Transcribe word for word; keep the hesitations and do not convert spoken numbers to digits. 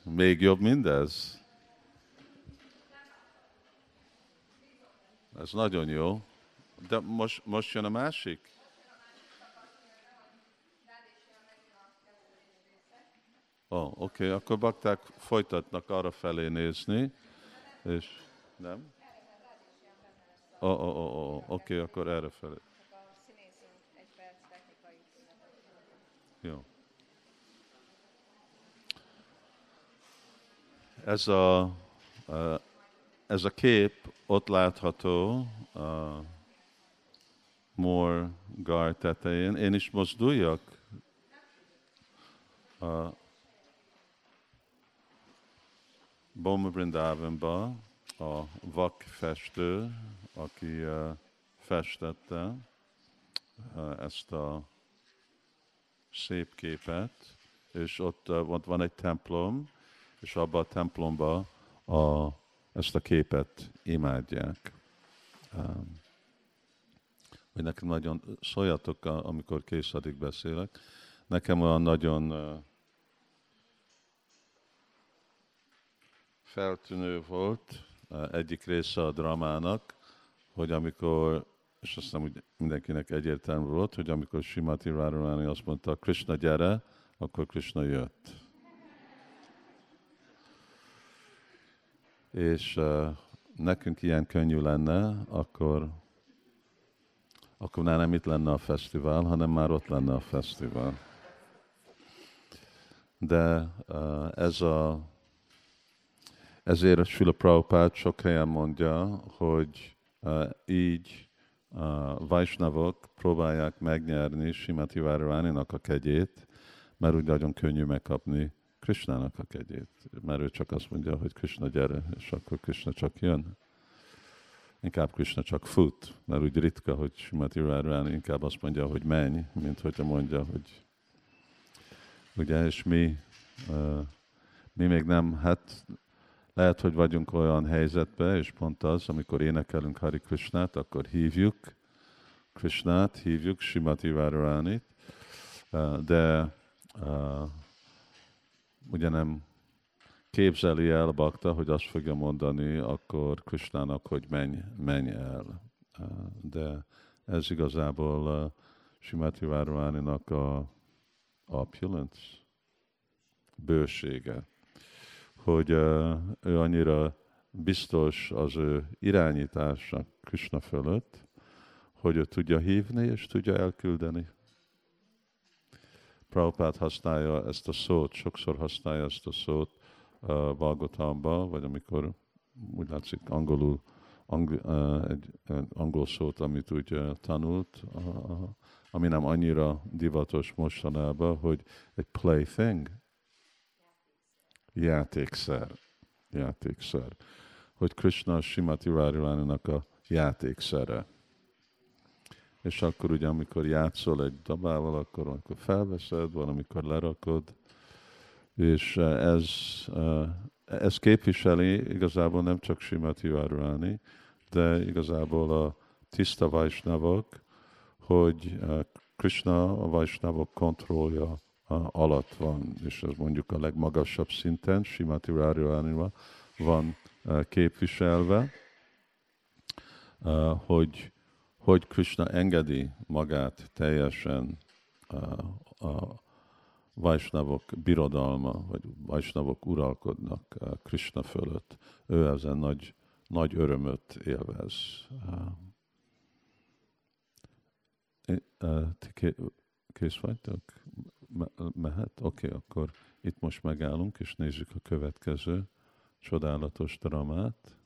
Még jobb mindez? Ez nagyon jó. De most, most jön a másik? Ó, oh, oké, okay. Akkor bakták folytatnak arra felé nézni, és nem? Ó, ó, ó, ó, oké, akkor erre felé. Jó. Ez a, ez a kép ott látható a Mór Gar tetején. Én is mozduljak? A Boma Vrindavanba a vakfestő, aki festette ezt a szép képet, és ott, ott van egy templom, és abban a templomban a, ezt a képet imádják. Um, hogy nekem nagyon, szóljatok, amikor kész addig beszélek, nekem olyan nagyon uh, feltűnő volt uh, egyik része a dramának, hogy amikor, és azt hiszem, hogy mindenkinek egyértelmű volt, hogy amikor Srimati Radharani azt mondta, Krishna gyere, akkor Krishna jött. És uh, nekünk ilyen könnyű lenne, akkor, akkor már nem itt lenne a fesztivál, hanem már ott lenne a fesztivál. De uh, ez a, ezért Srila Prabhupád sok helyen mondja, hogy uh, így uh, Vaisnavok próbálják megnyerni Srimati Radharaninak a kegyét, mert úgy nagyon könnyű megkapni Krishnának a kegyét, mert ő csak azt mondja, hogy Krishna gyere, és akkor Krishna csak jön. Inkább Krishna csak fut, mert úgy ritka, hogy Srimati Radharani inkább azt mondja, hogy menj, mint hogyha mondja, hogy ugye, és mi, uh, mi még nem, hát lehet, hogy vagyunk olyan helyzetben, és pont az, amikor énekelünk Hari Krishnát, akkor hívjuk Krishnát, hívjuk Srimati Radharanit, uh, de uh, ugye nem képzeli el Bakta, hogy azt fogja mondani akkor Krishnának, hogy menj, menj el. De ez igazából Srimati Radharaninak a opulence, bősége, hogy ő annyira biztos az ő irányítása Krishna fölött, hogy ő tudja hívni és tudja elküldeni. Prabhupád használja ezt a szót, sokszor használja ezt a szót uh, Bhagavatamban, vagy amikor úgy látszik angolul, angol, uh, egy, egy angol szót, amit úgy uh, tanult, uh, ami nem annyira divatos mostanában, hogy egy plaything, játékszer, játékszer. Hogy Krishna Srimati Radharaninak a játékszere. És akkor ugye, amikor játszol egy dabával, akkor, akkor felveszed, valamikor lerakod, és ez, ez képviseli igazából nem csak Srimati Radharani, de igazából a tiszta Vaisnavok, hogy Krishna a Vaisnavok kontrollja alatt van, és ez mondjuk a legmagasabb szinten, Srimati Radharanival van képviselve, hogy hogy Krishna engedi magát teljesen a, a Vaisnavok birodalma, vagy Vaisnavok uralkodnak Krishna fölött. Ő ezen nagy, nagy örömöt élvez. Ti kész vagytok? Mehet? Oké, okay, akkor itt most megállunk, és nézzük a következő csodálatos dramát.